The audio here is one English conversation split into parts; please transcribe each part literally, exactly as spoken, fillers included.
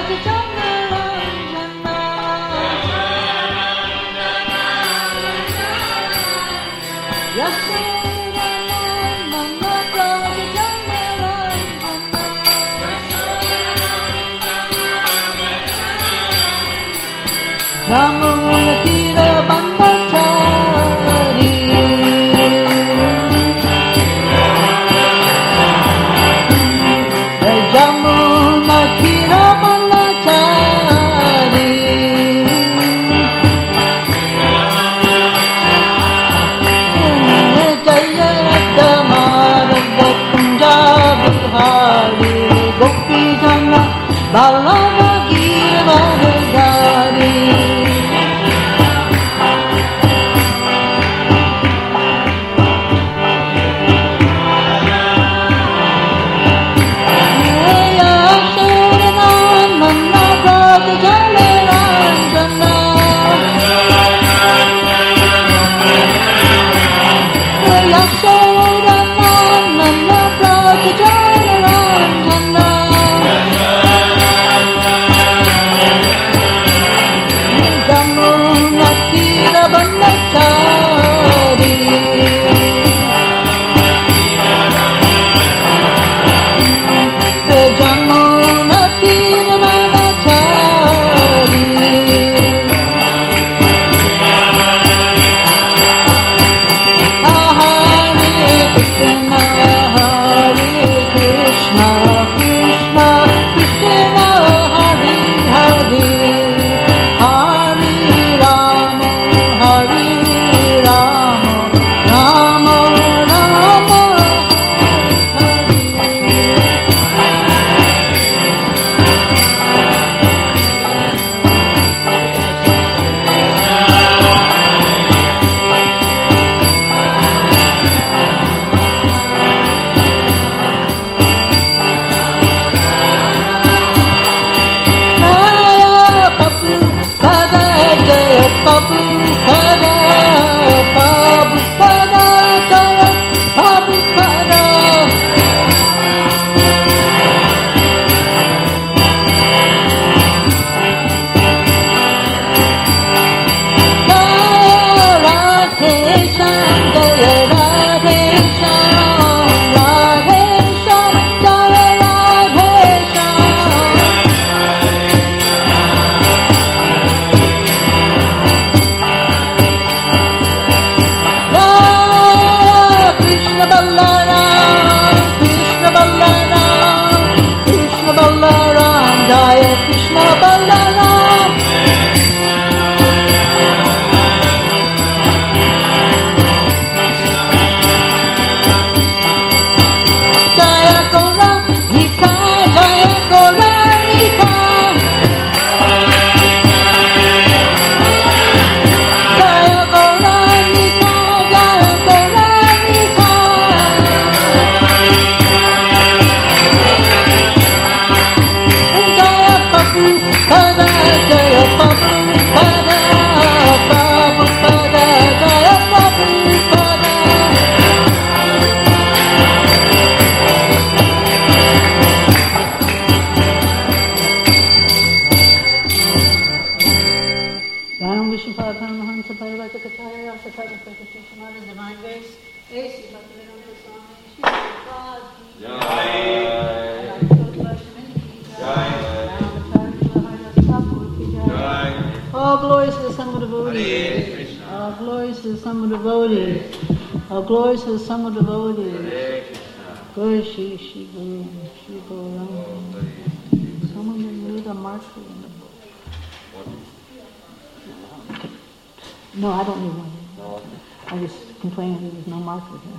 No, I don't need one. No. I was complaining there was no marker here.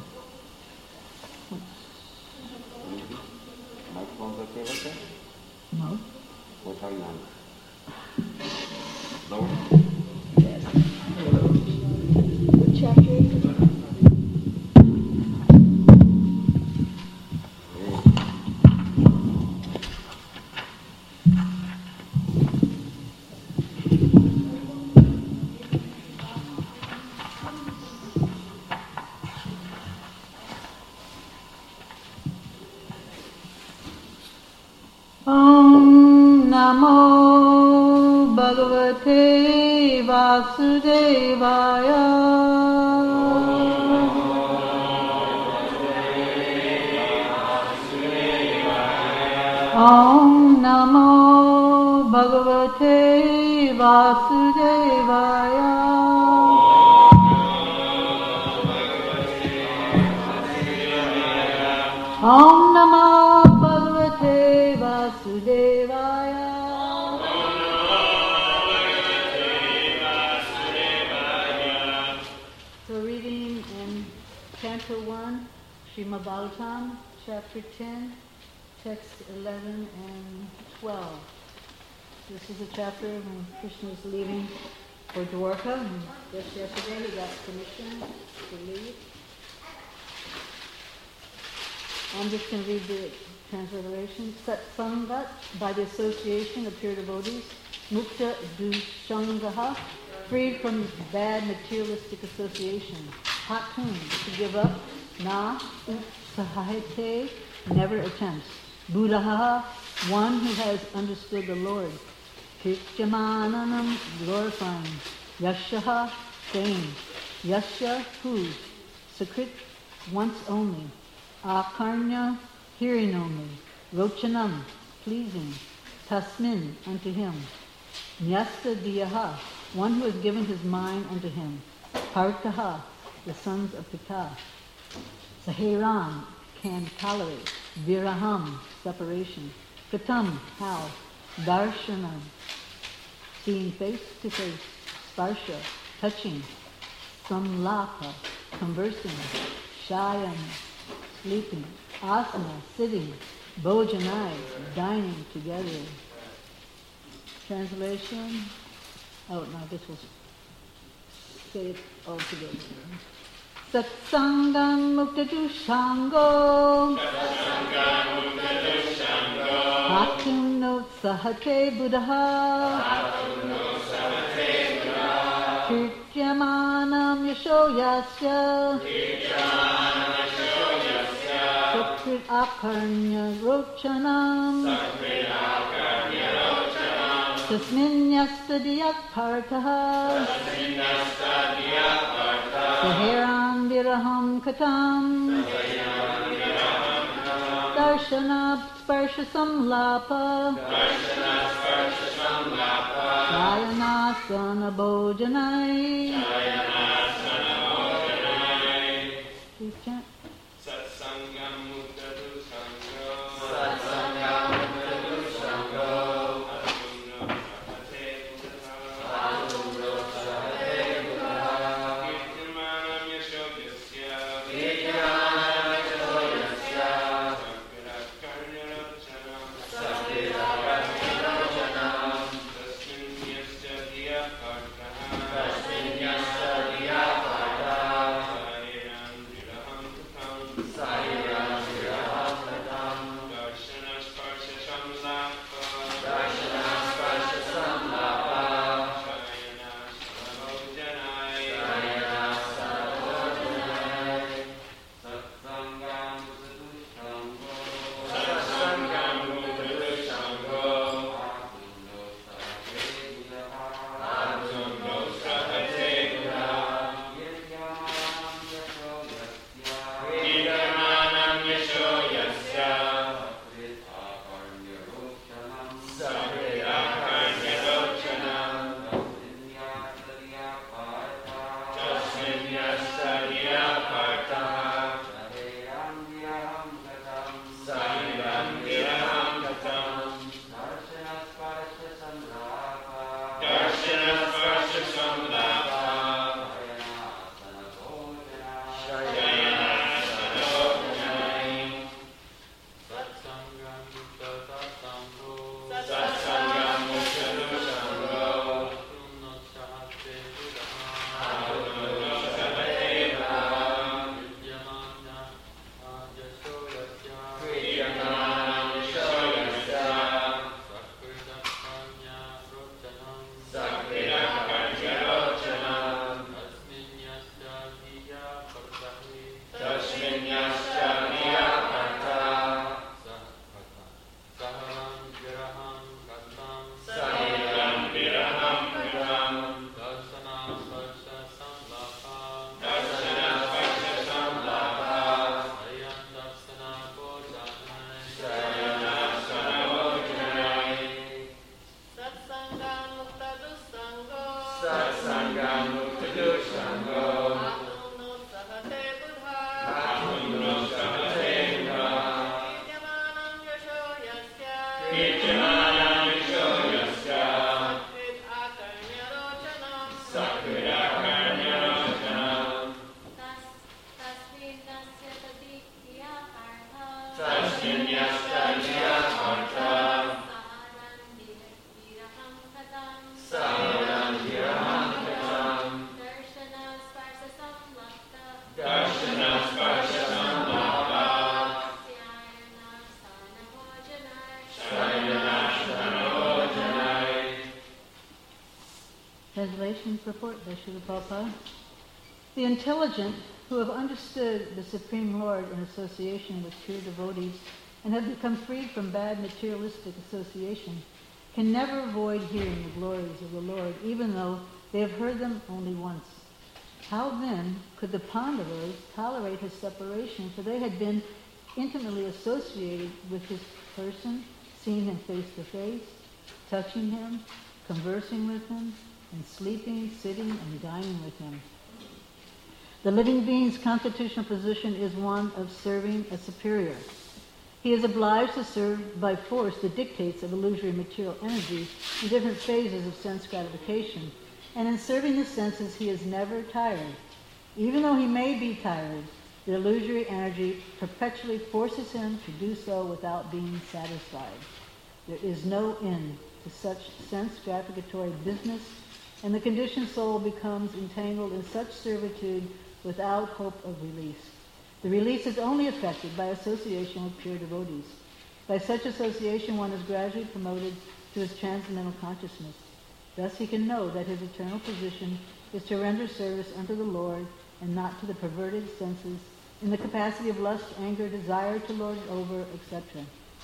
Microphone's okay like that? No. What are you on? Lower? Yes. What chapter is it? Namo Bhagavate Vasudevaya. Om Namo Bhagavate Vasudevaya. Om Namo Bhagavate Vasudevaya. So reading in Canto one, Srimad Bhagavatam, Chapter ten, Text eleven and twelve. This is a chapter when Krishna is leaving for Dwarka, and just yesterday he got permission to leave. I'm just going to read the transliteration. Satsangat, by the association of pure devotees, Mukta Dushangaha, freed from bad materialistic association. Hatun, to give up. Na Utsahate, never attempts. Buddhaha, one who has understood the Lord. Kirtyamananam, glorifying. Yashaha, fame. Yasha, who. Sakrit, once only. Akarnya, hearing only. Rochanam, pleasing. Tasmin, unto him. Nyasta diyaha, one who has given his mind unto him. Partaha, the sons of Pita. Sahiram, can tolerate. Viraham, separation. Katam, how. Darshanam, seeing face to face. Sparsha, touching. Samlapa, conversing. Shayan, sleeping. Asana, sitting. Bhojanai, dining together. Translation. Oh, no, this will say it all together. Satsangam muktatu shango. Satsangam muktatu shango. Hatum no sahate buddha. Hatum no sahate buddha. Kirtyamanam yasho yasya. Kirtyamanam yasho yasya. Sakrit akarnya rochanam. Sakrit akarnya rochanam. Tasmin yastadiyak partaha. Tasmin yastadiyak partaha. Sahiram viraham katam. Sahiram viraham katam. Darshana sparsha samlapa. Darshana sparsha samlapa. Shayanasana bhojanai. Shayanasana bhojanai. Please chant. Satsangam muktatu shango. Satsangam muktatu shango. Hatum no sahate buddha. Kirtyamanam yasho yasya. Kirtyamanam yasho yasya. Sakirakarnya rochanam. Sakirakarnya rochanam. Tasmin yasya diya partaha. Tasmin yasya diya Translation purport by Srila Prabhupada. The intelligent who have understood the Supreme Lord in association with pure devotees and have become freed from bad materialistic association can never avoid hearing the glories of the Lord, even though they have heard them only once. How then could the Pandavas tolerate his separation, for they had been intimately associated with his person, seeing him face to face, touching him, conversing with him, and sleeping, sitting, and dining with him. The living being's constitutional position is one of serving a superior. He is obliged to serve by force the dictates of illusory material energy in different phases of sense gratification, and in serving the senses he is never tired. Even though he may be tired, the illusory energy perpetually forces him to do so without being satisfied. There is no end to such sense gratificatory business, and the conditioned soul becomes entangled in such servitude without hope of release. The release is only effected by association with pure devotees. By such association, one is gradually promoted to his transcendental consciousness. Thus he can know that his eternal position is to render service unto the Lord and not to the perverted senses in the capacity of lust, anger, desire to lord it over, et cetera.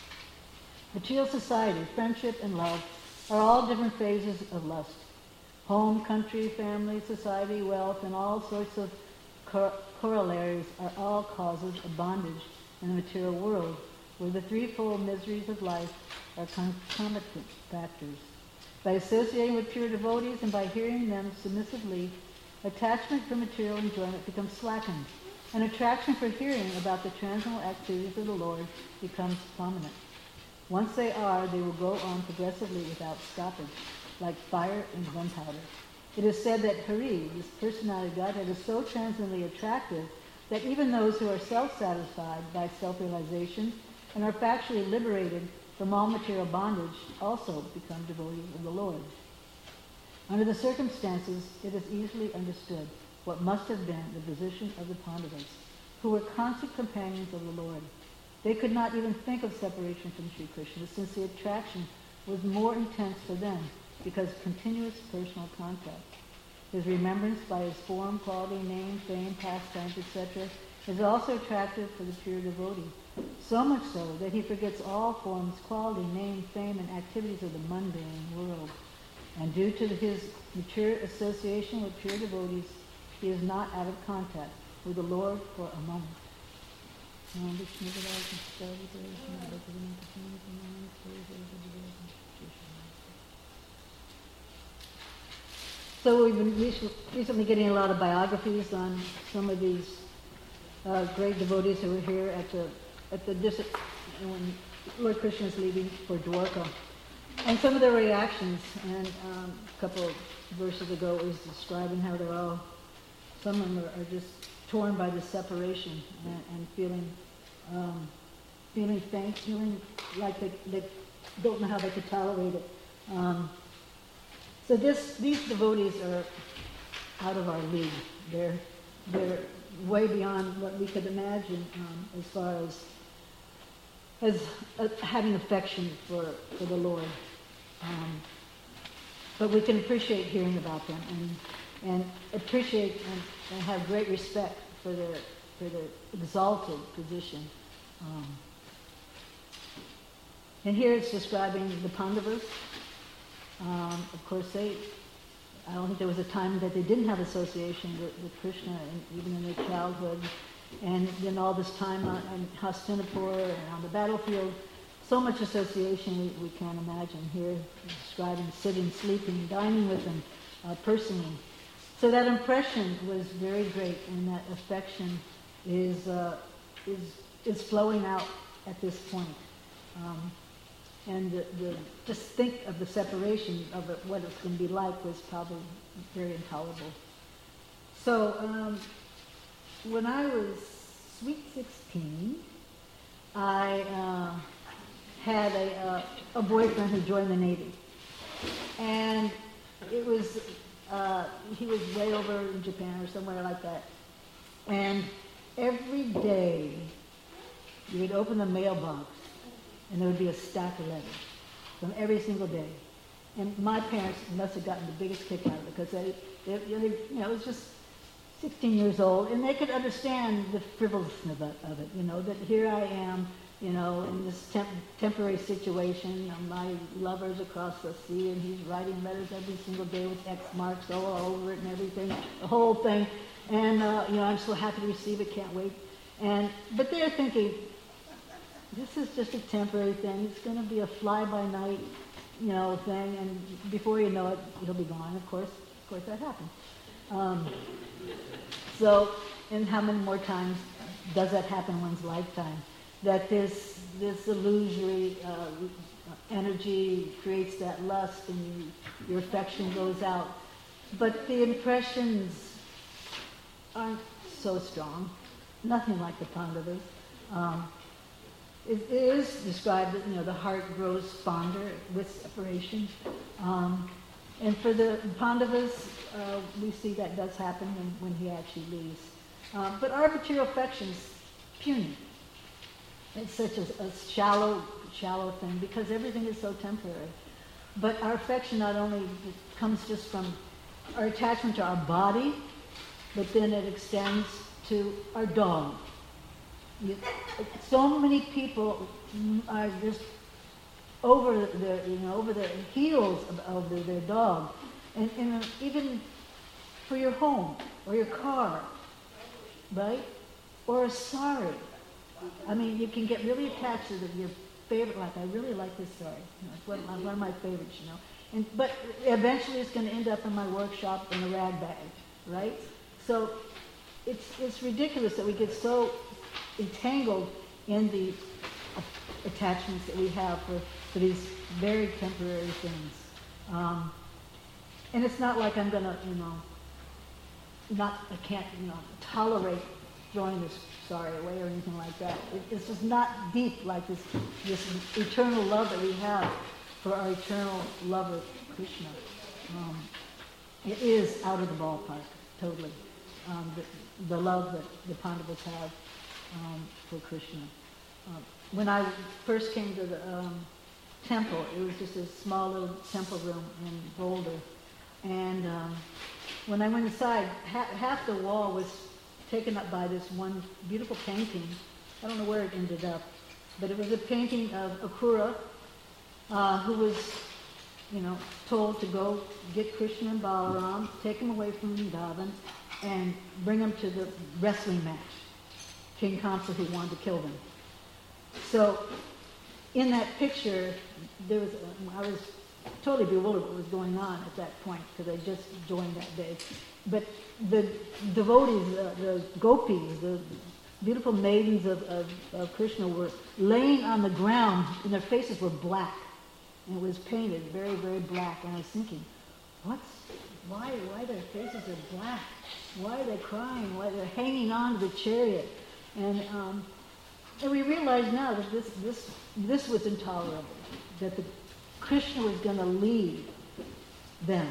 Material society, friendship, and love are all different phases of lust. Home, country, family, society, wealth, and all sorts of cor- corollaries are all causes of bondage in the material world, where the threefold miseries of life are concomitant factors. By associating with pure devotees and by hearing them submissively, attachment for material enjoyment becomes slackened, and attraction for hearing about the transcendental activities of the Lord becomes prominent. Once they are, they will go on progressively without stoppage, like fire and gunpowder. It is said that Hari, this personality of Godhead, is so transcendently attractive that even those who are self-satisfied by self-realization and are factually liberated from all material bondage also become devotees of the Lord. Under the circumstances, it is easily understood what must have been the position of the Pandavas, who were constant companions of the Lord. They could not even think of separation from Sri Krishna, since the attraction was more intense for them because of continuous personal contact. His remembrance by his form, quality, name, fame, pastimes, et cetera is also attractive for the pure devotee, so much so that he forgets all forms, quality, name, fame, and activities of the mundane world. And due to his mature association with pure devotees, he is not out of contact with the Lord for a moment. So we've been recently getting a lot of biographies on some of these uh, great devotees who were here at the at the dis- when Lord Krishna is leaving for Dwarka, and some of their reactions. And um, a couple of verses ago it was describing how they're all, some of them are, are just torn by the separation and, and feeling um, feeling faint, feeling like they, they don't know how they could tolerate it. Um, So this, these devotees are out of our league. They're, they're way beyond what we could imagine um, as far as, as uh, having affection for, for the Lord. Um, but we can appreciate hearing about them and, and appreciate and, and have great respect for their, for their exalted position. Um, and here it's describing the Pandavas. Um, of course, they, I don't think there was a time that they didn't have association with, with Krishna, and even in their childhood. And then all this time on, on Hastinapur and on the battlefield, so much association we, we can't imagine. Here, describing sitting, sleeping, dining with them uh, personally. So that impression was very great, and that affection is, uh, is, is flowing out at this point. Um, And the, the, just think of the separation of it, what it's going to be like, was probably very intolerable. So um, when I was sweet sixteen, I uh, had a, uh, a boyfriend who joined the Navy. And it was, uh, he was way over in Japan or somewhere like that. And every day, you would open the mailbox, and there would be a stack of letters from every single day. And my parents must have gotten the biggest kick out of it, because they, they, they, you know, it was just sixteen years old, and they could understand the frivolousness of it, of it, you know, that here I am, you know, in this temp- temporary situation. My lover's across the sea, and he's writing letters every single day with X marks all over it and everything, the whole thing. And, uh, you know, I'm so happy to receive it, can't wait. And, but they're thinking, this is just a temporary thing. It's going to be a fly-by-night, you know, thing, and before you know it, it'll be gone. Of course, of course, that happened. Um, so, and how many more times does that happen in one's lifetime? That this this illusory uh, energy creates that lust, and you, your affection goes out. But the impressions aren't so strong. Nothing like the Pandavas. Um, it, it is described that, you know, the heart grows fonder with separation. Um, and for the Pandavas, uh, we see that does happen when, when he actually leaves. Um, but our material affection's puny. It's such a, a shallow, shallow thing, because everything is so temporary. But our affection not only comes just from our attachment to our body, but then it extends to our dog. You, so many people are just over the, you know, over the heels of, of the, their dog, and, and even for your home or your car, right? Or a sari. I mean, you can get really attached to the, your favorite. Like, I really like this sari. You know, it's one, of my- one of my favorites. You know, and but eventually it's going to end up in my workshop in a rag bag, right? So it's it's ridiculous that we get so entangled in the attachments that we have for, for these very temporary things. Um, and it's not like I'm going to, you know, not, I can't, you know, tolerate throwing this sorry away or anything like that. It, it's just not deep like this, this eternal love that we have for our eternal lover, Krishna. Um, it is out of the ballpark, totally. Um, the, the love that the Pandavas have um, for Krishna. Uh, when I first came to the um, temple, it was just a small little temple room in Boulder. And um, when I went inside, ha- half the wall was taken up by this one beautiful painting. I don't know where it ended up, but it was a painting of Akrura, uh, who was, you know, told to go get Krishna and Balaram, take him away from Vrindavan, and bring him to the wrestling match. King Kamsa, who wanted to kill them. So, in that picture, there was I was totally bewildered what was going on at that point, because I just joined that day. But the devotees, uh, the gopis, the beautiful maidens of, of, of Krishna were laying on the ground, and their faces were black, and it was painted very, very black. And I was thinking, what's why? Why their faces are black? Why are they crying? Why they're hanging on to the chariot? And um, and we realize now that this this this was intolerable. That the Krishna was going to leave them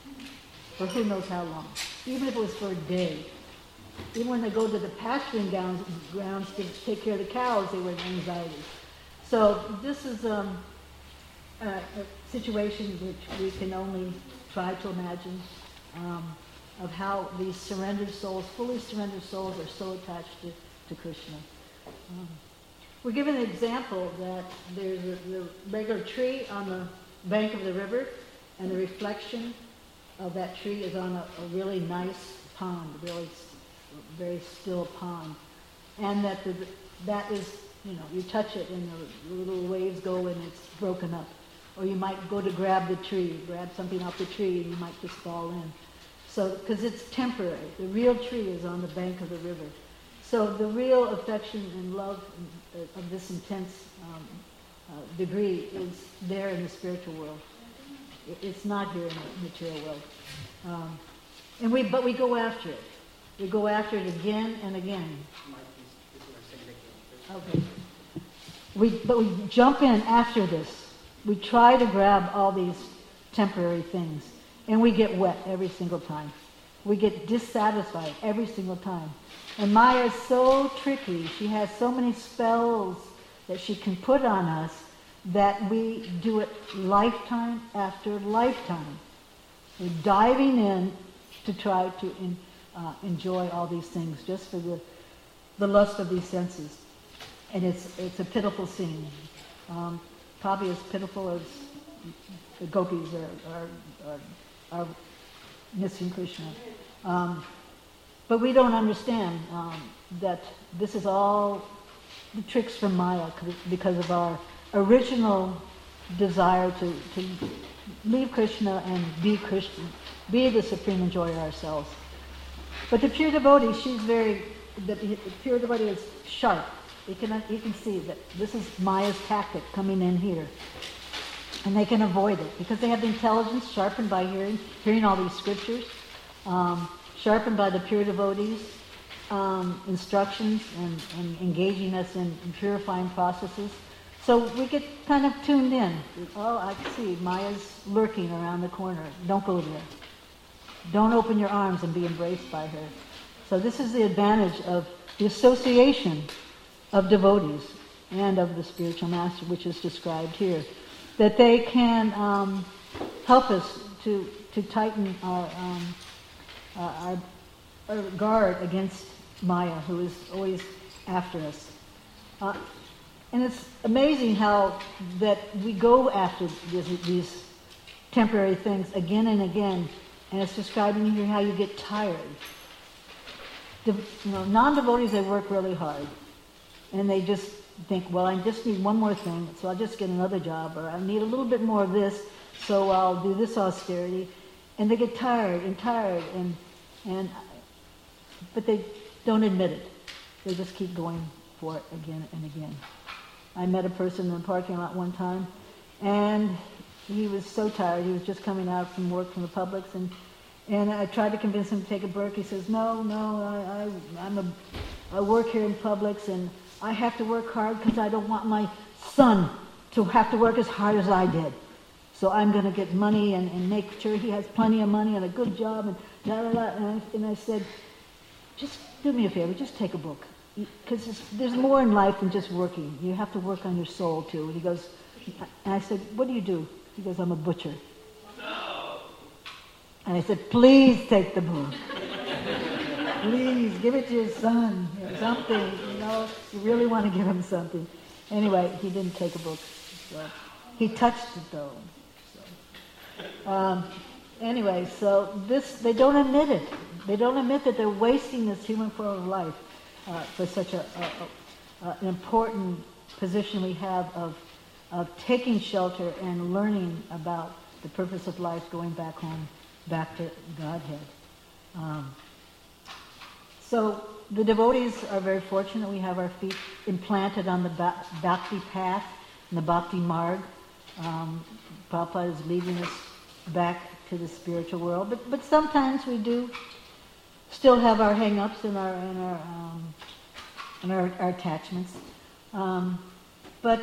for who knows how long, even if it was for a day. Even when they go to the pasturing grounds, grounds to take care of the cows, they were in anxiety. So this is um, a, a situation which we can only try to imagine, um, of how these surrendered souls, fully surrendered souls, are so attached to, to Krishna. Um, we're given an example that there's a, the regular tree on the bank of the river, and the reflection of that tree is on a, a really nice pond, a really s- very still pond. And that the, that is, you know, you touch it and the little waves go and it's broken up. Or you might go to grab the tree, grab something off the tree, and you might just fall in. So, because it's temporary. The real tree is on the bank of the river. So the real affection and love of this intense um, uh, degree is there in the spiritual world. It's not here in the material world. Um, and we, but we go after it. We go after it again and again. Okay. we, but we jump in after this. We try to grab all these temporary things, and we get wet every single time. We get dissatisfied every single time. And Maya is so tricky. She has so many spells that she can put on us that we do it lifetime after lifetime. We're diving in to try to in, uh, enjoy all these things just for the, the lust of these senses. And it's it's a pitiful scene. Um, probably as pitiful as the gopis are, are, are, are missing Krishna. Um, but we don't understand um, that this is all the tricks from Maya because of our original desire to, to leave Krishna and be Krishna, be the supreme enjoyer ourselves. But the pure devotee, she's very, the, the pure devotee is sharp. You can, you can see that this is Maya's tactic coming in here. And they can avoid it because they have the intelligence sharpened by hearing, hearing all these scriptures, um, sharpened by the pure devotees' um, instructions and, and engaging us in, in purifying processes. So we get kind of tuned in. Oh, I see, Maya's lurking around the corner. Don't go there. Don't open your arms and be embraced by her. So this is the advantage of the association of devotees and of the spiritual master, which is described here, that they can um, help us to to tighten our, um, uh, our our guard against Maya, who is always after us. Uh, and it's amazing how that we go after these, these temporary things again and again, and it's describing here how you get tired. De- you know, non-devotees, they work really hard. And they just think, well, I just need one more thing, so I'll just get another job, or I need a little bit more of this, so I'll do this austerity. And they get tired and tired, and and but they don't admit it. They just keep going for it again and again. I met a person in the parking lot one time, and he was so tired. He was just coming out from work from the Publix, and and I tried to convince him to take a break. He says, no, no, I, I I'm a I work here in Publix, and I have to work hard because I don't want my son to have to work as hard as I did. So I'm going to get money and, and make sure he has plenty of money and a good job. And da, da, da. And, I, and I said, just do me a favor, just take a book. Because there's more in life than just working. You have to work on your soul too. And he goes, and I said, what do you do? He goes, I'm a butcher. No. And I said, please take the book. Please, give it to your son, or something, you know, you really want to give him something. Anyway, he didn't take a book. So. He touched it, though. So. Um, anyway, so this, they don't admit it. They don't admit that they're wasting this human form of life uh, for such a, a, a, an important position we have of, of taking shelter and learning about the purpose of life, going back home, back to Godhead. Um, So the devotees are very fortunate. We have our feet implanted on the bhakti path, and the bhakti marg. Um, Prabhupada is leading us back to the spiritual world, but but sometimes we do still have our hang-ups and our and our um, and our, our attachments. Um, but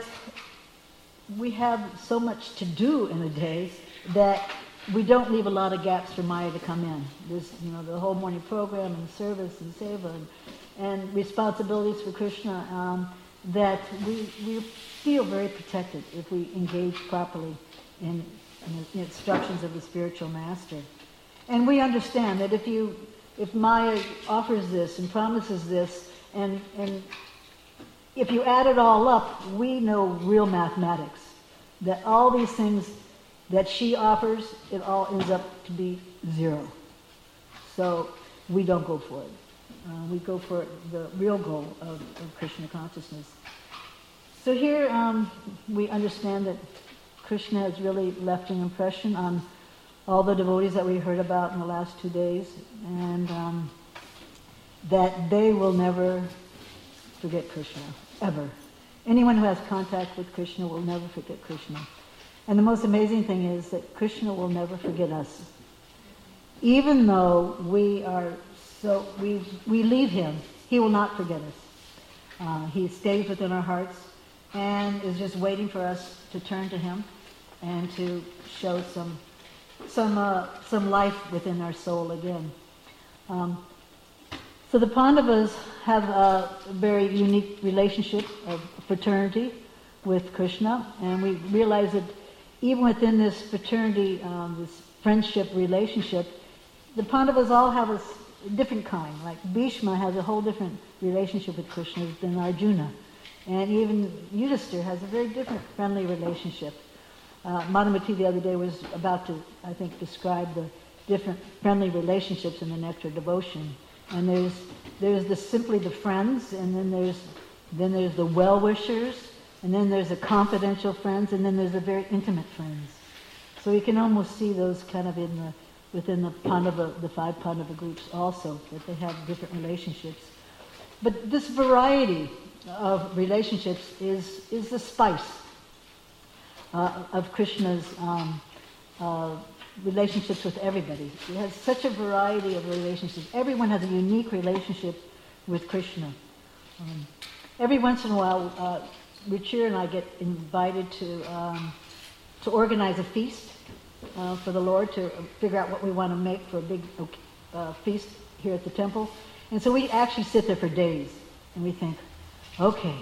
we have so much to do in a day that we don't leave a lot of gaps for Maya to come in. There's, you know, the whole morning program and service and seva and, and responsibilities for Krishna um, that we we feel very protected if we engage properly in, in the instructions of the spiritual master. And we understand that if you if Maya offers this and promises this, and and if you add it all up, we know real mathematics, that all these things that she offers, it all ends up to be zero. So we don't go for it. Uh, we go for the real goal of, of Krishna consciousness. So here um, we understand that Krishna has really left an impression on all the devotees that we heard about in the last two days, and um, that they will never forget Krishna, ever. Anyone who has contact with Krishna will never forget Krishna. And the most amazing thing is that Krishna will never forget us. Even though we are so, we we leave him, he will not forget us. Uh, he stays within our hearts. and is just waiting for us to turn to him and to show some some uh, some life within our soul again. Um, so the Pandavas have a very unique relationship of fraternity with Krishna, and we realize that even within this fraternity, um, this friendship relationship, the Pandavas all have a s- different kind. Like Bhishma has a whole different relationship with Krishna than Arjuna. And even Yudhisthira has a very different friendly relationship. Uh, Madhumati the other day was about to, I think, describe the different friendly relationships in the Nectar devotion. And there's there's the simply the friends, and then there's then there's the well-wishers, and then there's the confidential friends, and then there's the very intimate friends. So you can almost see those kind of in the within the Pandava, the five Pandava groups also, that they have different relationships. But this variety of relationships is is the spice uh, of Krishna's um, uh, relationships with everybody. He has such a variety of relationships. Everyone has a unique relationship with Krishna. Um, every once in a while, uh, Ruchir and I get invited to um, to organize a feast uh, for the Lord, to figure out what we want to make for a big uh, feast here at the temple. And so we actually sit there for days, and we think, okay,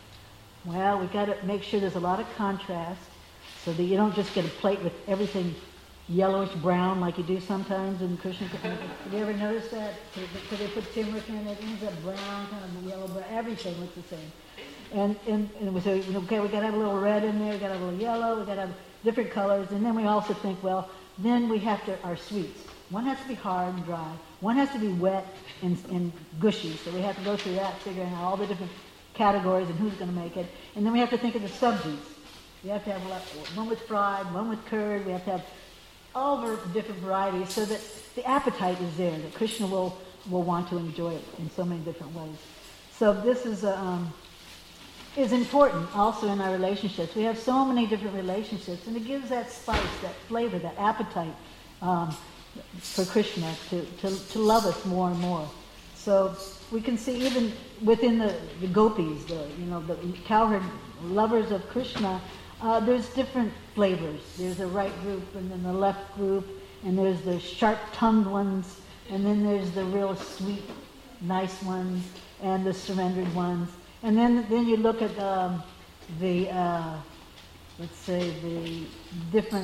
well, we got to make sure there's a lot of contrast so that you don't just get a plate with everything yellowish brown like you do sometimes in Krishna. Have you ever noticed that? Because they put turmeric in it, it ends up brown, kind of yellow, but everything looks the same. And, and, and we say, okay, we got to have a little red in there, we got to have a little yellow, we got to have different colors, and then we also think, well, then we have to, our sweets. One has to be hard and dry. One has to be wet and, and gushy. So we have to go through that, figuring out all the different categories and who's going to make it. And then we have to think of the subjects. We have to have one with fried, one with curd. We have to have all the different varieties so that the appetite is there, that Krishna will, will want to enjoy it in so many different ways. So this is a, um, is important also in our relationships. We have so many different relationships, and it gives that spice, that flavor, that appetite um, for Krishna to, to, to love us more and more. So we can see even within the, the gopis, the you know the cowherd lovers of Krishna, uh, there's different flavors. There's a right group, and then the left group, and there's the sharp-tongued ones, and then there's the real sweet, nice ones, and the surrendered ones. And then then you look at um, the uh, let's say the different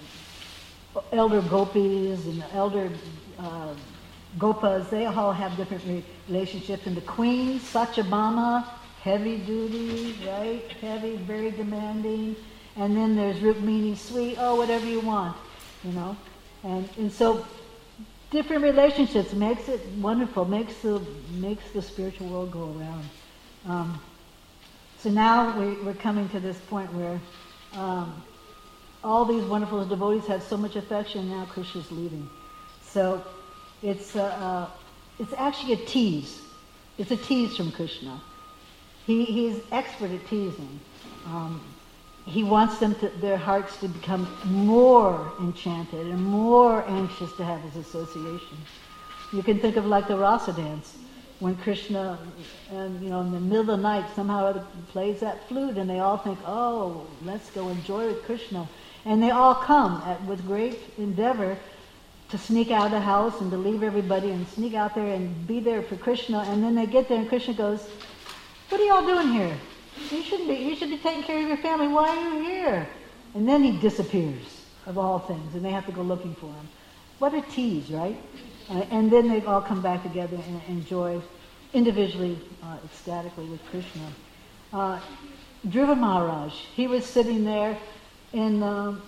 uh, elder gopis and the elder uh, gopas. They all have different re- relationships. And the queen, Satyabhama, heavy duty, right? Heavy, very demanding. And then there's Rukmini, sweet, oh, whatever you want, you know. And and so different relationships makes it wonderful, makes the makes the spiritual world go around. Um, so now we, we're coming to this point where um, all these wonderful devotees have so much affection. Now Krishna's leaving, so it's uh, uh, it's actually a tease. It's a tease from Krishna. He he's expert at teasing. Um, he wants them to, their hearts to become more enchanted and more anxious to have his association. You can think of like the rasa dance. When Krishna, and you know, in the middle of the night, somehow or other plays that flute, and they all think, "Oh, let's go enjoy with Krishna," and they all come at, with great endeavor to sneak out of the house and to leave everybody and sneak out there and be there for Krishna. And then they get there, and Krishna goes, "What are y'all doing here? You shouldn't be. You should be taking care of your family. Why are you here?" And then he disappears, of all things, and they have to go looking for him. What a tease, right? Uh, and then they all come back together and enjoy individually, uh, ecstatically with Krishna. Uh, Dhruva Maharaj, he was sitting there in, um,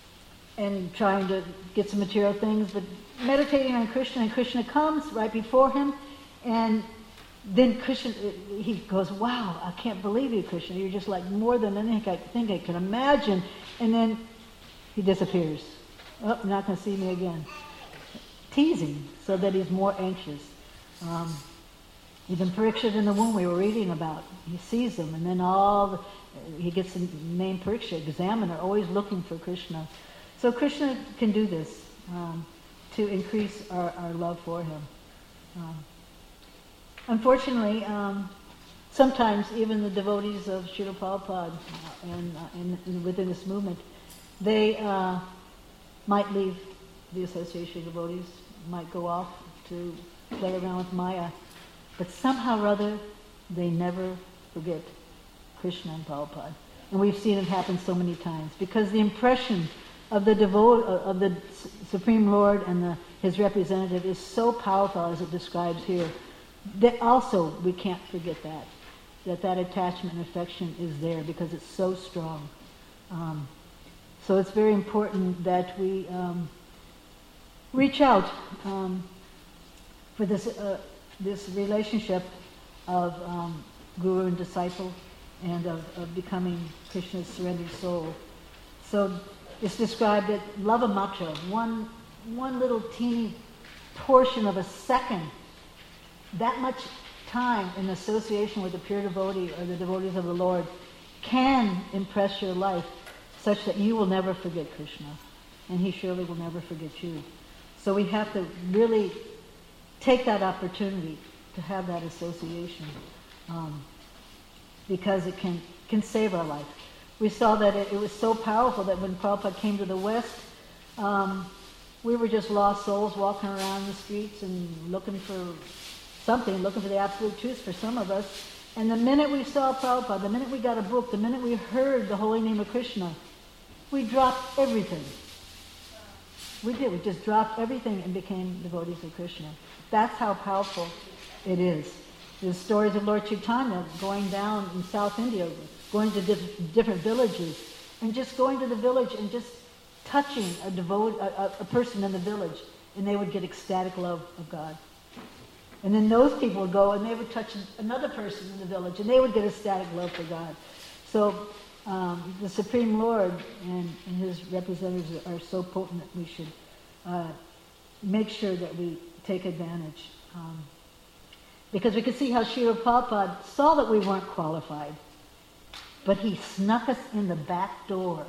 and trying to get some material things, but meditating on Krishna, and Krishna comes right before him, and then Krishna, he goes, "Wow, I can't believe you, Krishna. You're just like more than anything I think I can imagine." And then he disappears. "Oh, you're not going to see me again." Teasing, so that he's more anxious. Um, even Parikshit in the womb we were reading about, he sees them, and then all the, he gets the name Parikshit, examiner, always looking for Krishna. So Krishna can do this um, to increase our, our love for him. Um, unfortunately, um, sometimes even the devotees of Srila Prabhupada uh, and, uh, and, and within this movement, they uh, might leave the association of devotees, might go off to play around with Maya, but somehow or other they never forget Krishna and Prabhupada. And we've seen it happen so many times because the impression of the devote of the Supreme Lord and the, his representative is so powerful, as it describes here, that also we can't forget that that that attachment and affection is there because it's so strong. Um, so it's very important that we um, reach out um, for this uh, this relationship of um, guru and disciple, and of, of becoming Krishna's surrendered soul. So it's described that lava matra, one, one little teeny portion of a second, that much time in association with the pure devotee or the devotees of the Lord can impress your life such that you will never forget Krishna, and he surely will never forget you. So we have to really take that opportunity to have that association. Um, because it can, can save our life. We saw that it, it was so powerful that when Prabhupada came to the West, um, we were just lost souls walking around the streets and looking for something, looking for the absolute truth for some of us. And the minute we saw Prabhupada, the minute we got a book, the minute we heard the holy name of Krishna, we dropped everything. We did. We just dropped everything and became devotees of Krishna. That's how powerful it is. There's stories of Lord Chaitanya going down in South India, going to diff- different villages, and just going to the village and just touching a, devote, a, a, a person in the village, and they would get ecstatic love of God. And then those people would go and they would touch another person in the village, and they would get ecstatic love for God. So um, the Supreme Lord and, and his representatives are so potent that we should uh, make sure that we take advantage. Um, Because we could see how Srila Prabhupada saw that we weren't qualified, but he snuck us in the back door,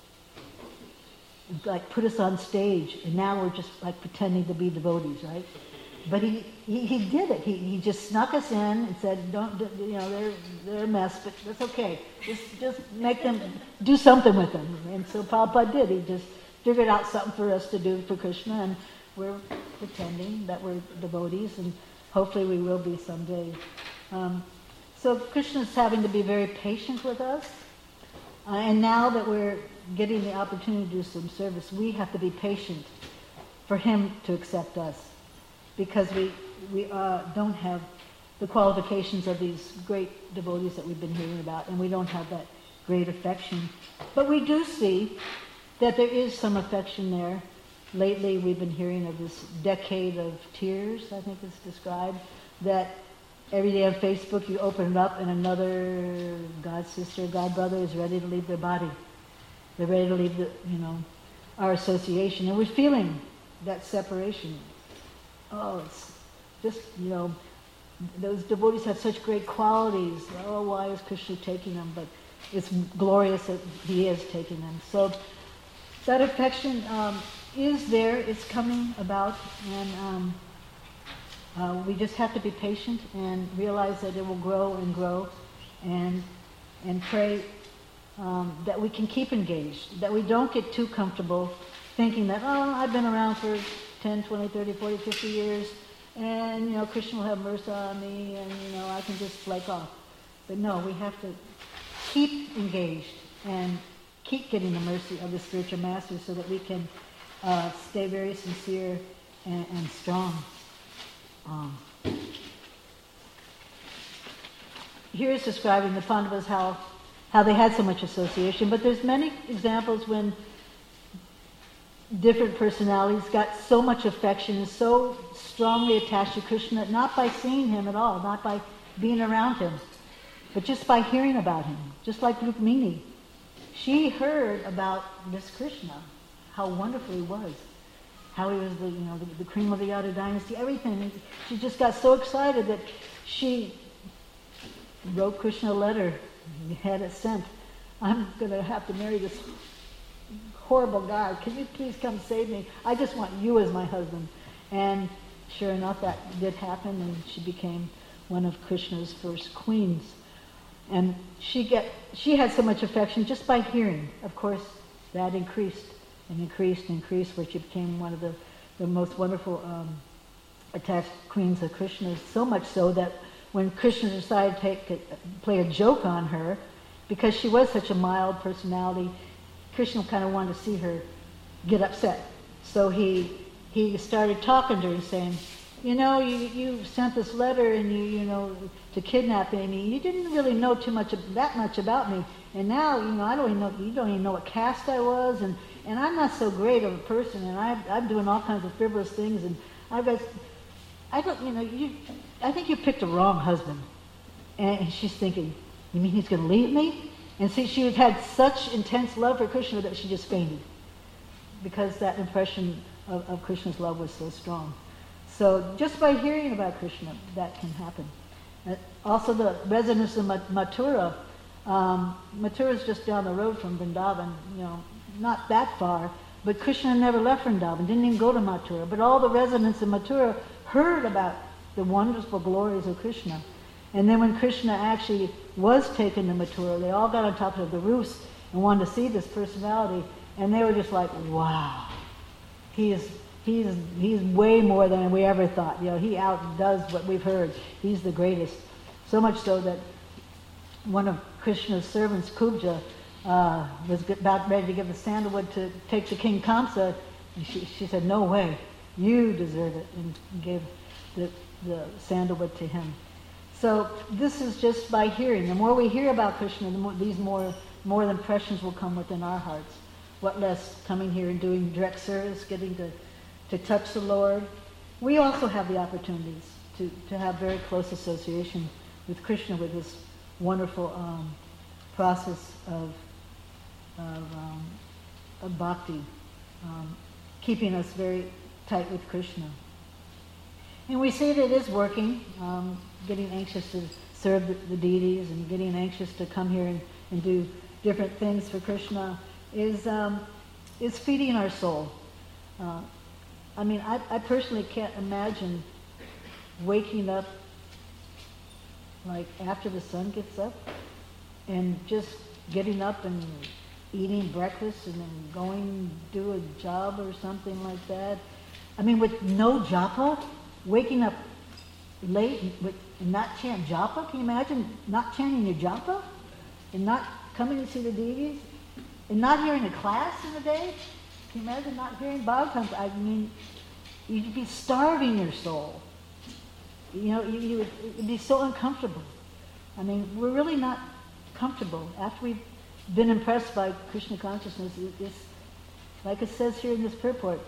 like put us on stage, and now we're just like pretending to be devotees, right? But he, he, he did it. He, he just snuck us in and said, "Don't, you know, they're they're a mess, but that's okay. Just just make them do something with them." And so Prabhupada did. He just figured out something for us to do for Krishna, and we're pretending that we're devotees, and hopefully we will be someday. Um, so Krishna's having to be very patient with us. Uh, and now that we're getting the opportunity to do some service, we have to be patient for him to accept us. Because we, we uh, don't have the qualifications of these great devotees that we've been hearing about, and we don't have that great affection. But we do see that there is some affection there. Lately, we've been hearing of this decade of tears, I think it's described, that every day on Facebook you open it up and another god sister, god brother is ready to leave their body. They're ready to leave the, you know, our association. And we're feeling that separation. Oh, it's just, you know, those devotees have such great qualities. Oh, why is Krishna taking them? But it's glorious that he is taking them. So that affection um, is there, it's coming about, and um, uh, we just have to be patient and realize that it will grow and grow, and and pray um, that we can keep engaged, that we don't get too comfortable thinking that, oh, I've been around for ten, twenty, thirty, forty, fifty years, and, you know, Krishna will have mercy on me, and, you know, I can just flake off. But no, we have to keep engaged and keep getting the mercy of the spiritual masters so that we can uh, stay very sincere and, and strong. Um, here is describing the Pandavas, how, how they had so much association, but there's many examples when different personalities got so much affection, so strongly attached to Krishna, not by seeing him at all, not by being around him, but just by hearing about him. Just like Rukmini. She heard about this Krishna, how wonderful he was, how he was the, you know, the, the cream of the Yadu dynasty, everything. And she just got so excited that she wrote Krishna a letter, had it sent. I'm going to have to marry this horrible guy. Can you please come save me? I just want you as my husband. And sure enough, that did happen, and she became one of Krishna's first queens. And she get she had so much affection just by hearing. Of course, that increased and increased and increased, where she became one of the, the most wonderful um, attached queens of Krishna, so much so that when Krishna decided to take a, play a joke on her, because she was such a mild personality, Krishna kind of wanted to see her get upset. So he he started talking to her and saying, you know, you, you sent this letter and you, you know, to kidnap Amy. You didn't really know too much, that much about me. And now, you know, I don't even know, you don't even know what caste I was. And, and I'm not so great of a person. And I, I'm doing all kinds of frivolous things. And I guess, I don't, you know, you, I think you picked a wrong husband. And she's thinking, you mean he's going to leave me? And see, she had such intense love for Krishna that she just fainted. Because that impression of, of Krishna's love was so strong. So just by hearing about Krishna, that can happen. Uh, also the residents of Mathura. Um, Mathura is just down the road from Vrindavan, you know, not that far, but Krishna never left Vrindavan, didn't even go to Mathura. But all the residents of Mathura heard about the wonderful glories of Krishna. And then when Krishna actually was taken to Mathura, they all got on top of the roofs and wanted to see this personality, and they were just like, wow, he is He's, he's way more than we ever thought. You know, he outdoes what we've heard. He's the greatest. So much so that one of Krishna's servants, Kubja, uh, was about ready to give the sandalwood to take to King Kamsa. And she, she said, no way, you deserve it, and gave the, the sandalwood to him. So this is just by hearing. The more we hear about Krishna, the more, these more, more impressions will come within our hearts. What less coming here and doing direct service, getting to to touch the Lord. We also have the opportunities to, to have very close association with Krishna, with this wonderful um, process of, of, um, of bhakti, um, keeping us very tight with Krishna. And we see that it is working, um, getting anxious to serve the, the deities and getting anxious to come here and, and do different things for Krishna is, um, is feeding our soul. Uh, I mean, I, I personally can't imagine waking up like after the sun gets up and just getting up and eating breakfast and then going do a job or something like that. I mean, with no japa, waking up late with, and not chant japa. Can you imagine not chanting your japa and not coming to see the deities and not hearing a class in the day? Can you imagine not hearing Bhagavatam? I mean, you'd be starving your soul. You know, you, you would it'd be so uncomfortable. I mean, we're really not comfortable. After we've been impressed by Krishna consciousness, it's, like it says here in this purport,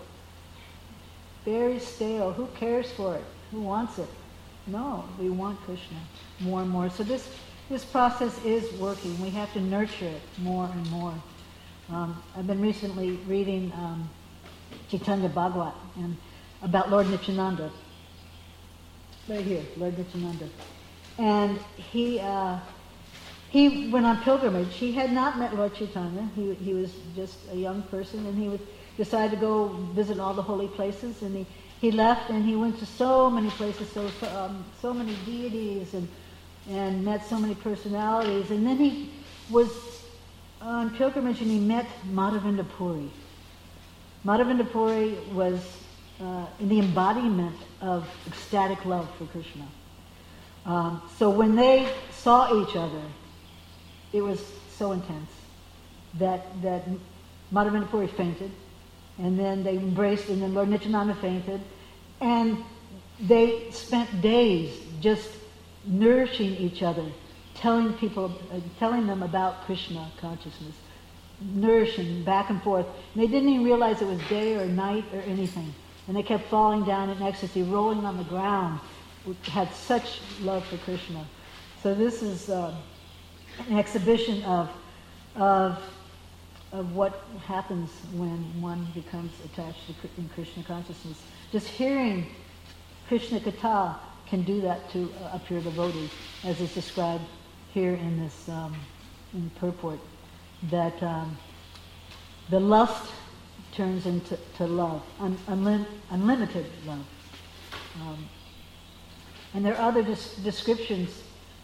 very stale. Who cares for it? Who wants it? No, we want Krishna more and more. So this, this process is working. We have to nurture it more and more. Um, I've been recently reading um, Chaitanya Bhagavat and about Lord Nityananda. Right here, Lord Nityananda. And he uh, he went on pilgrimage. He had not met Lord Chaitanya. He he was just a young person, and he was, decided to go visit all the holy places. And he, he left, and he went to so many places, so um, so many deities, and and met so many personalities. And then he was on pilgrimage, and he met Madhavinda Puri. Madhavinda Puri was uh, the embodiment of ecstatic love for Krishna. Um, so when they saw each other, it was so intense that that Madhavinda Puri fainted, and then they embraced, and then Lord Nityananda fainted, and they spent days just nourishing each other, telling people, uh, telling them about Krishna consciousness, nourishing back and forth. And they didn't even realize it was day or night or anything. And they kept falling down in ecstasy, rolling on the ground, had such love for Krishna. So this is uh, an exhibition of, of, of what happens when one becomes attached to in Krishna consciousness. Just hearing Krishna Katha can do that to a pure devotee, as is described here in this um, in the purport, that um, the lust turns into to love, un, unlim, unlimited love. Um, and there are other des- descriptions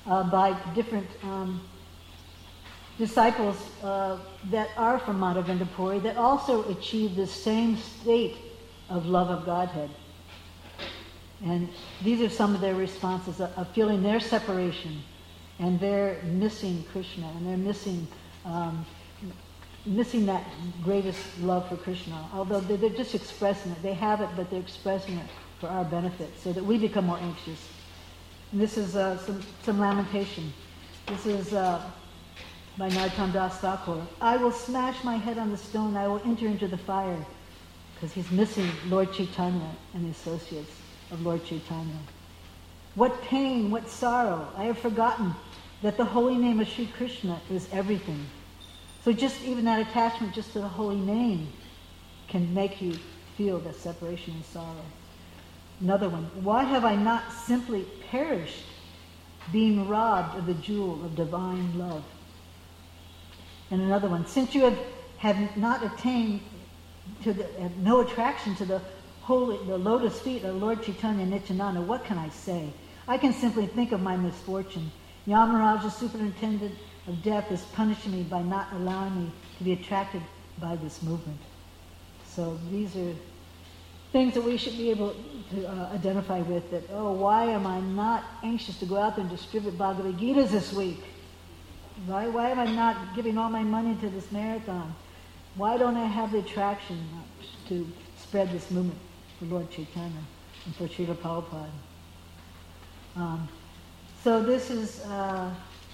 uh, by different um, disciples uh, that are from Madhavendra that also achieve the same state of love of Godhead. And these are some of their responses of, of feeling their separation, and they're missing Krishna, and they're missing um, missing that greatest love for Krishna. Although they're, they're just expressing it. They have it, but they're expressing it for our benefit, so that we become more anxious. And this is uh, some, some lamentation. This is uh, by Narottam Das Thakur. I will smash my head on the stone, I will enter into the fire. Because he's missing Lord Chaitanya and the associates of Lord Chaitanya. What pain, what sorrow. I have forgotten that the holy name of Sri Krishna is everything. So just even that attachment just to the holy name can make you feel that separation and sorrow. Another one. Why have I not simply perished, being robbed of the jewel of divine love? And another one. Since you have, have not attained to the, have no attraction to the holy, the lotus feet of Lord Chaitanya Nityananda, what can I say? I can simply think of my misfortune. Yamaraj, the superintendent of death, is punishing me by not allowing me to be attracted by this movement. So these are things that we should be able to uh, identify with, that, oh, why am I not anxious to go out there and distribute Bhagavad Gitas this week? Why, why am I not giving all my money to this marathon? Why don't I have the attraction to spread this movement for Lord Chaitanya and for Srila Prabhupada? Um, so this is uh,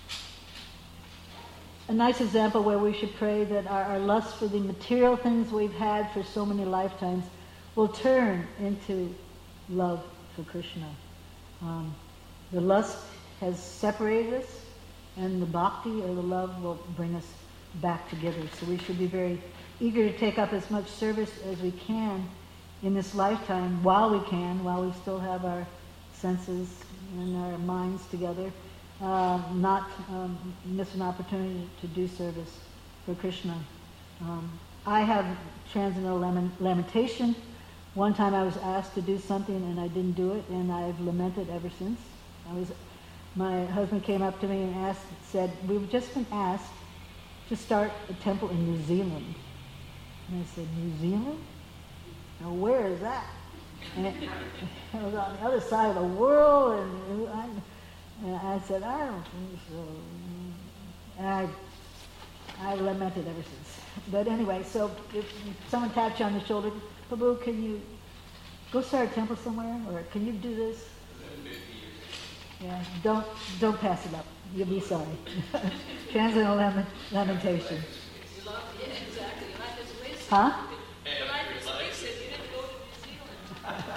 a nice example where we should pray that our, our lust for the material things we've had for so many lifetimes will turn into love for Krishna. Um, the lust has separated us, and the bhakti or the love will bring us back together. So we should be very eager to take up as much service as we can in this lifetime, while we can, while we still have our senses and our minds together, uh, not um, miss an opportunity to do service for Krishna. Um, I have transcendental lament- lamentation. One time I was asked to do something and I didn't do it, and I've lamented ever since. I was, my husband came up to me and asked, said, we've just been asked to start a temple in New Zealand. And I said, New Zealand? Now where is that? And it, it was on the other side of the world, and I, and I said, I don't think so. And I, I lamented ever since. But anyway, so if someone taps you on the shoulder, Prabhu, can you go start a temple somewhere, or can you do this? Yeah, don't don't pass it up. You'll be sorry. Transcendental lament, lamentation. You love, yeah, exactly. You like this waste. Huh? You like this waste. You didn't go to New Zealand.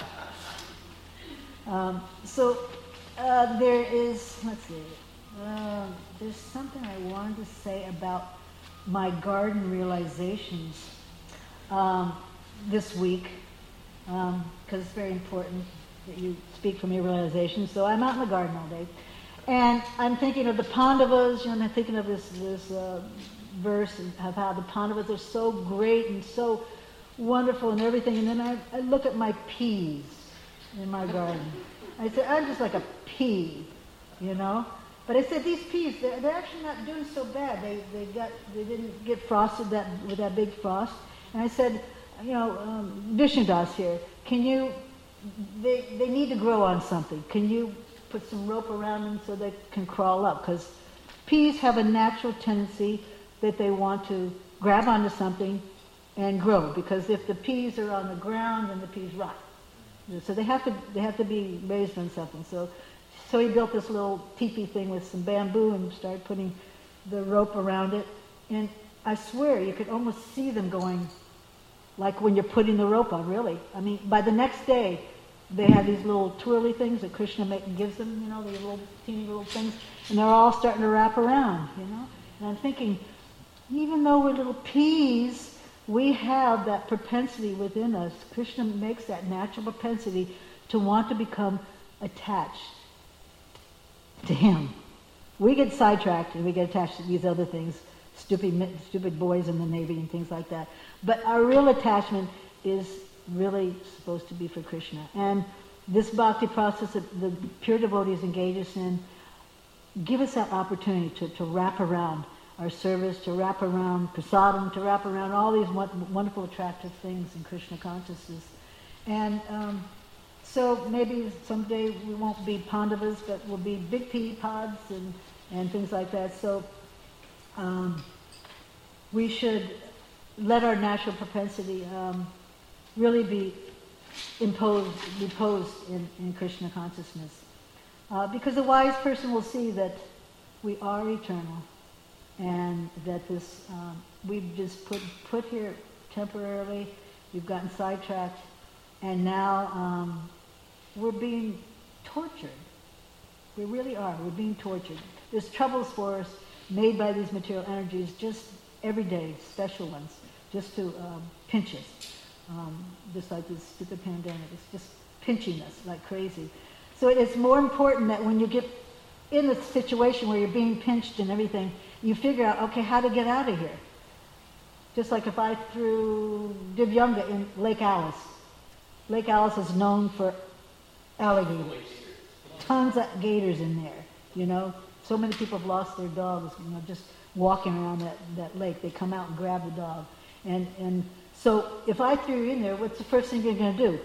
Um, so uh, there is, let's see, uh, there's something I wanted to say about my garden realizations um, this week, because um, it's very important that you speak from your realizations. So I'm out in the garden all day, and I'm thinking of the Pandavas, you know, and I'm thinking of this, this uh, verse of how the Pandavas are so great and so wonderful and everything, and then I, I look at my peas in my garden. I said, I'm just like a pea, you know? But I said, these peas, they're, they're actually not doing so bad. They they got they didn't get frosted that with that big frost. And I said, you know, um, Vishnudas here, can you, they they need to grow on something. Can you put some rope around them so they can crawl up? Because peas have a natural tendency that they want to grab onto something and grow. Because if the peas are on the ground, then the peas rot. So they have to they have to be raised on something. So. So he built this little teepee thing with some bamboo and started putting the rope around it. And I swear, you could almost see them going like when you're putting the rope on, really. I mean, by the next day, they have these little twirly things that Krishna make, gives them, you know, these little teeny little things. And they're all starting to wrap around, you know. And I'm thinking, even though we're little peas, we have that propensity within us. Krishna makes that natural propensity to want to become attached to him. We get sidetracked and we get attached to these other things, stupid stupid boys in the Navy and things like that. But our real attachment is really supposed to be for Krishna. And this bhakti process that the pure devotees engage us in give us that opportunity to, to wrap around our service, to wrap around prasadam, to wrap around all these wonderful, attractive things in Krishna consciousness. And um, so maybe someday we won't be Pandavas, but we'll be big pea pods and, and things like that. So um, we should let our natural propensity um, really be imposed, reposed in, in Krishna consciousness. Uh, because the wise person will see that we are eternal, and that this um, we've just put put here temporarily, we've gotten sidetracked, and now um, we're being tortured. We really are. We're being tortured. There's troubles for us made by these material energies, just every day, special ones, just to um, pinch us. Um, just like this stupid pandemic, it's just pinching us like crazy. So it's more important that when you get in a situation where you're being pinched and everything, you figure out, okay, how to get out of here. Just like if I threw Divyanga in Lake Alice. Lake Alice is known for alligators. Tons of gators in there, you know. So many people have lost their dogs, you know, just walking around that, that lake. They come out and grab the dog. And, and so if I threw you in there, what's the first thing you're going to do?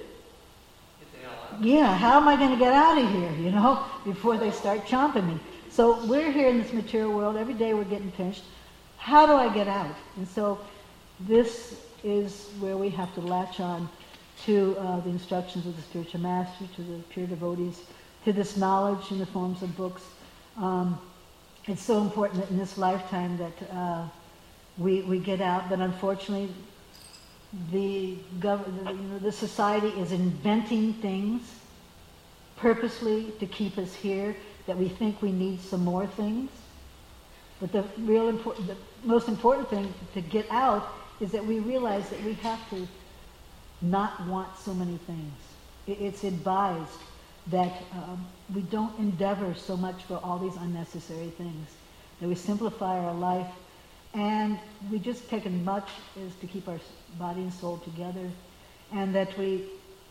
Yeah, how am I going to get out of here, you know, before they start chomping me? So we're here in this material world. Every day we're getting pinched. How do I get out? And so this is where we have to latch on to uh, the instructions of the spiritual master, to the pure devotees, to this knowledge in the forms of books. Um, it's so important that in this lifetime that uh, we we get out, but unfortunately the, gov- the, you know, the society is inventing things purposely to keep us here, that we think we need some more things. But the real important, the most important thing to get out is that we realize that we have to not want so many things. It, it's advised that um, we don't endeavor so much for all these unnecessary things, that we simplify our life, and we just take as much as to keep our body and soul together, and that we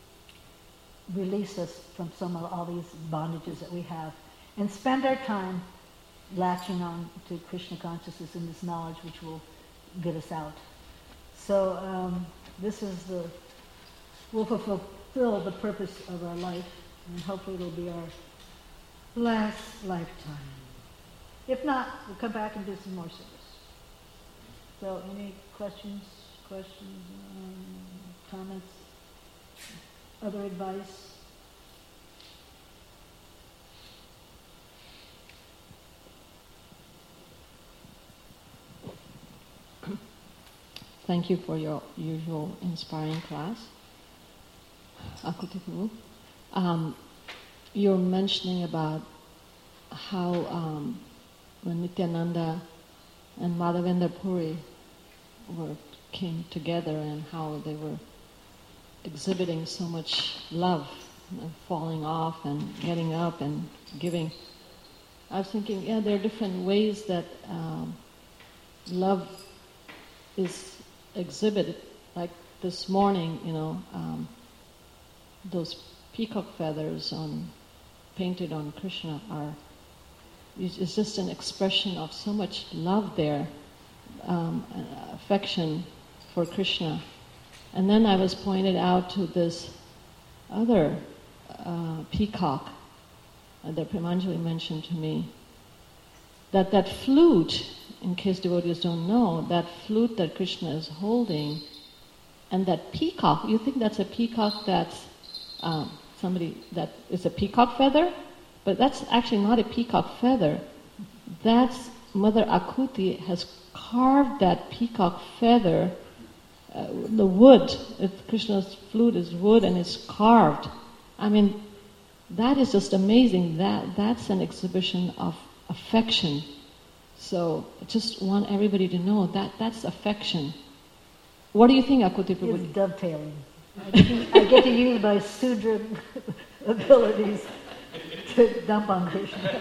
release us from some of all these bondages that we have, and spend our time latching on to Krishna consciousness and this knowledge which will get us out. So um, this is the, will fulfill the purpose of our life, and hopefully it'll be our last lifetime. If not, we'll come back and do some more service. So any questions, questions, um, comments, other advice? Thank you for your usual inspiring class, Akuti Guru. Um, you're mentioning about how um, when Nityananda and Madhavendra Puri were came together and how they were exhibiting so much love, and falling off and getting up and giving. I was thinking, yeah, there are different ways that um, love is exhibited. Like this morning, you know, um, those peacock feathers on painted on Krishna are, it's just an expression of so much love there, um, affection for Krishna. And then I was pointed out to this other uh, peacock uh, that Premanjali mentioned to me, that that flute, in case devotees don't know, that flute that Krishna is holding, and that peacock, you think that's a peacock that's um, somebody, that is a peacock feather? But that's actually not a peacock feather. That's Mother Akuti has carved that peacock feather, uh, the wood, it, Krishna's flute is wood and it's carved. I mean, that is just amazing. That That's an exhibition of affection. So I just want everybody to know that that's affection. What do you think, Akuti Prabhu? It's dovetailing. I get, to, I get to use my Sudra abilities to dump on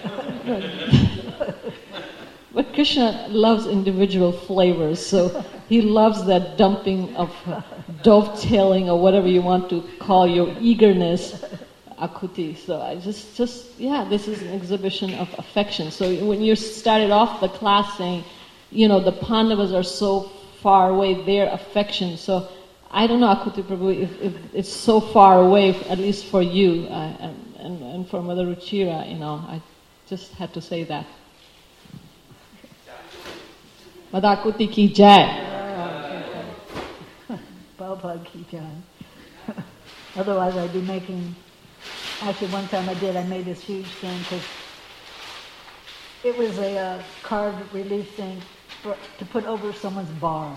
Krishna. But Krishna loves individual flavors, so he loves that dumping of dovetailing or whatever you want to call your eagerness. Akuti. So I just, just yeah, this is an exhibition of affection. So when you started off the class saying, you know, the Pandavas are so far away, their affection. So I don't know, Akuti Prabhu, if, if it's so far away, at least for you uh, and, and, and for Mother Ruchira, you know, I just had to say that. Mother Akuti ki jai. Prabhupada ki jai. Otherwise I'd be making, actually one time I did, I made this huge thing because it was a uh, carved relief thing for, to put over someone's bar.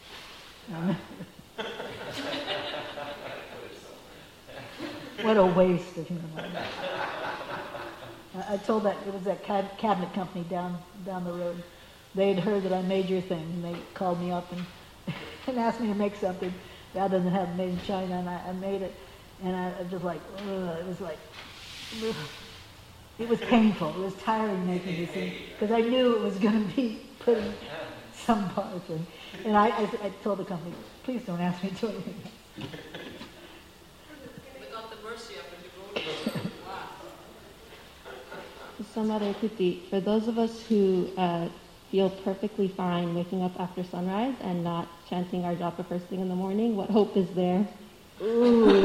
What a waste of human life. I, I told that, it was that cab- cabinet company down down the road. They had heard that I made your thing, and they called me up and, and asked me to make something rather than have it made in China, and I, I made it. And I, I just like, ugh, it was like, ugh. It was painful. It was tiring making this thing because I knew it was going to be putting some bars in. And I, I, I told the company, please don't ask me to do anything else. Without the mercy of the devotees. Wow. So Mother Kuti, for those of us who uh, feel perfectly fine waking up after sunrise and not chanting our japa first thing in the morning, what hope is there? Ooh.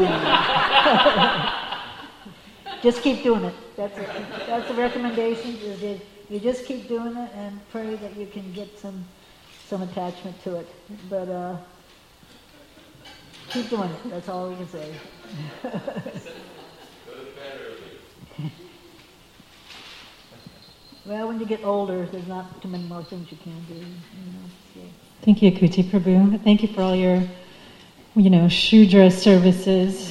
Just keep doing it. That's it. That's the recommendation. Is you, you just keep doing it and pray that you can get some some attachment to it. But uh, keep doing it. That's all we can say. Well, when you get older, there's not too many more things you can do. You know, so. Thank you, Kuti Prabhu. Thank you for all your, you know, Shudra services,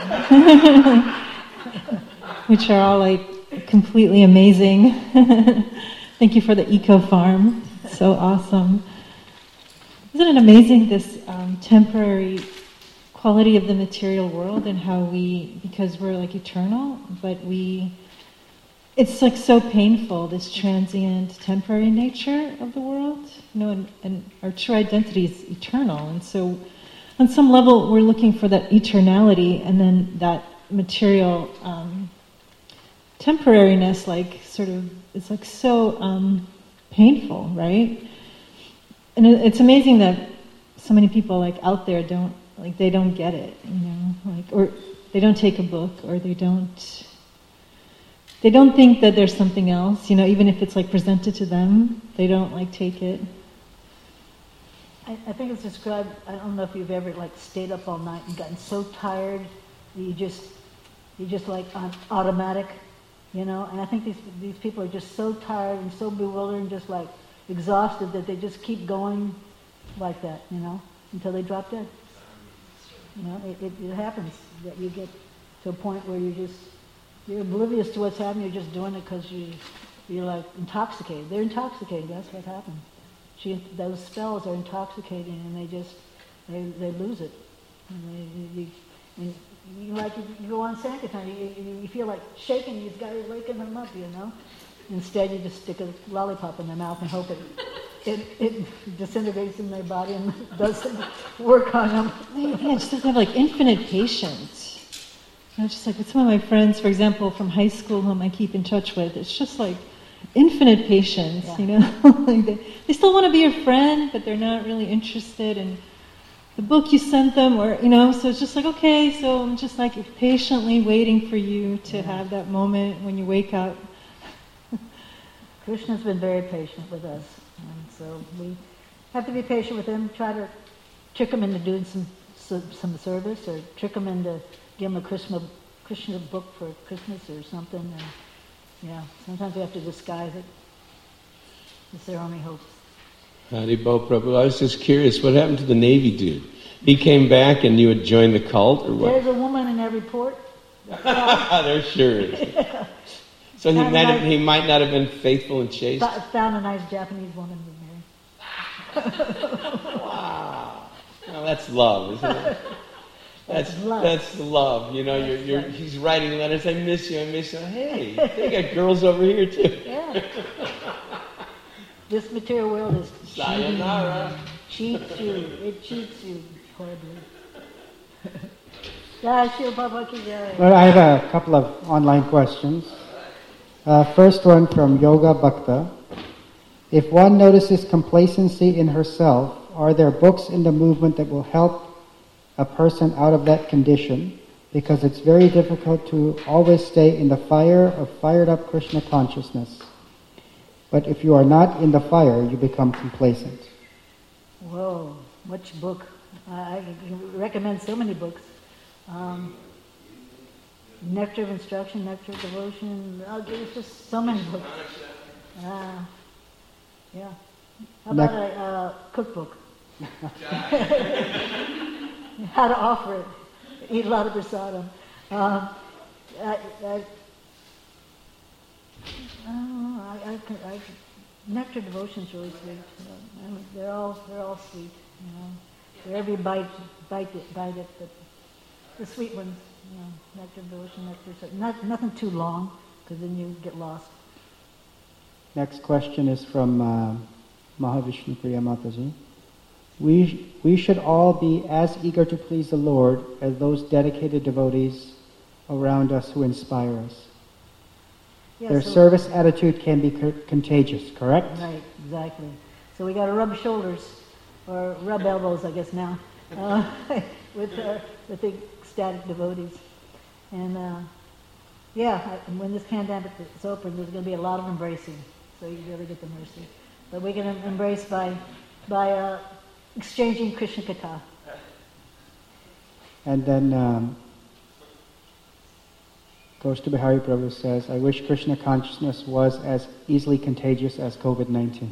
which are all like completely amazing. Thank you for the eco farm. So awesome. Isn't it amazing, this um, temporary quality of the material world and how we, because we're like eternal, but we, it's like so painful, this transient, temporary nature of the world, you know, and, and our true identity is eternal. And so on some level, we're looking for that eternality, and then that material um, temporariness, like sort of, it's like so um, painful, right? And it, it's amazing that so many people like out there don't, like they don't get it, you know, like, or they don't take a book, or they don't, they don't think that there's something else, you know, even if it's like presented to them, they don't like take it. I, I think it's described, I don't know if you've ever like stayed up all night and gotten so tired that you just, you just like on automatic, you know, and I think these these people are just so tired and so bewildered and just like exhausted that they just keep going like that, you know, until they drop dead. You know, it, it, it happens that you get to a point where you just, you're oblivious to what's happening, you're just doing it because you, you're like intoxicated. They're intoxicated, that's what happens. She, those spells are intoxicating, and they just, they, they lose it. And they, you, and you, like, you go on Sankirtan, you, you, you feel like shaking, you've got to waken them up, you know? Instead, you just stick a lollipop in their mouth and hope it, it, it disintegrates in their body and doesn't work on them. Yeah, it just doesn't have like infinite patience. You know, just like with some of my friends, for example, from high school, whom I keep in touch with, it's just like infinite patience, yeah. You know? Like they, they still want to be your friend, but they're not really interested in the book you sent them, or, you know, so it's just like, okay, so I'm just like patiently waiting for you to yeah. have that moment when you wake up. Krishna's been very patient with us, and so we have to be patient with him, try to trick him into doing some some service, or trick him into give him a Krishna, Krishna book for Christmas or something, and yeah, sometimes we have to disguise it. It's their only hope. Haribol Prabhu, I was just curious, what happened to the Navy dude? He came back and you had joined the cult, or what? There's a woman in every port. There sure is. Yeah. So he might, nice, have, he might not have been faithful and chaste? Found a nice Japanese woman to marry. Wow. Well, that's love, isn't it? That's that's love. That's love. You know, you're, you're, he's writing letters, I miss you, I miss you. Hey, they got girls over here too. Yeah. This material world is sayonara. Cheats you. It cheats you horribly. Jai Shri Prabhupada ki jai. Well, I have a couple of online questions. Uh, first one from Yoga Bhakta. If one notices complacency in herself, are there books in the movement that will help a person out of that condition? Because it's very difficult to always stay in the fire of fired up Krishna consciousness. But if you are not in the fire, you become complacent. Whoa, which book? I, I recommend so many books. Um, Nectar of Instruction, Nectar of Devotion. Oh, there's just so many books. Uh, yeah. How about Nec- a uh, cookbook? How to offer it. Eat a lot of prasadam. Um, I, I, I don't know. I, I, can- I, Nectar Devotion's really sweet. Uh, I mean, they're all they're all sweet. You know, for every bite, bite it, bite it. But the sweet ones, you know, Nectar Devotion, Nectar. Not nothing too long, because then you get lost. Next question is from uh, Mahavishnu Priya Mataji. We, we should all be as eager to please the Lord as those dedicated devotees around us who inspire us. Yeah, Their so- service attitude can be co- contagious, correct? Right, exactly. So we got to rub shoulders, or rub elbows, I guess now, uh, with uh, with the ecstatic devotees. And uh, yeah, I- when this pandemic is open, there's going to be a lot of embracing. So you really get the mercy. But we can em- embrace by by uh, exchanging Krishna Katha. And then um, Ghost Bihari Prabhu says, I wish Krishna consciousness was as easily contagious as COVID nineteen.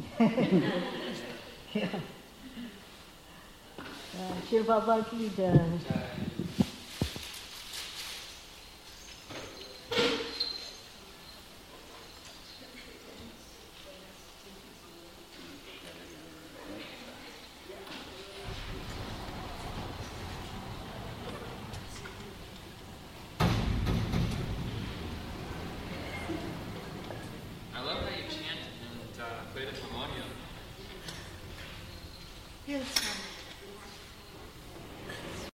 Yeah. Uh, Shri Prabhupada ki jai.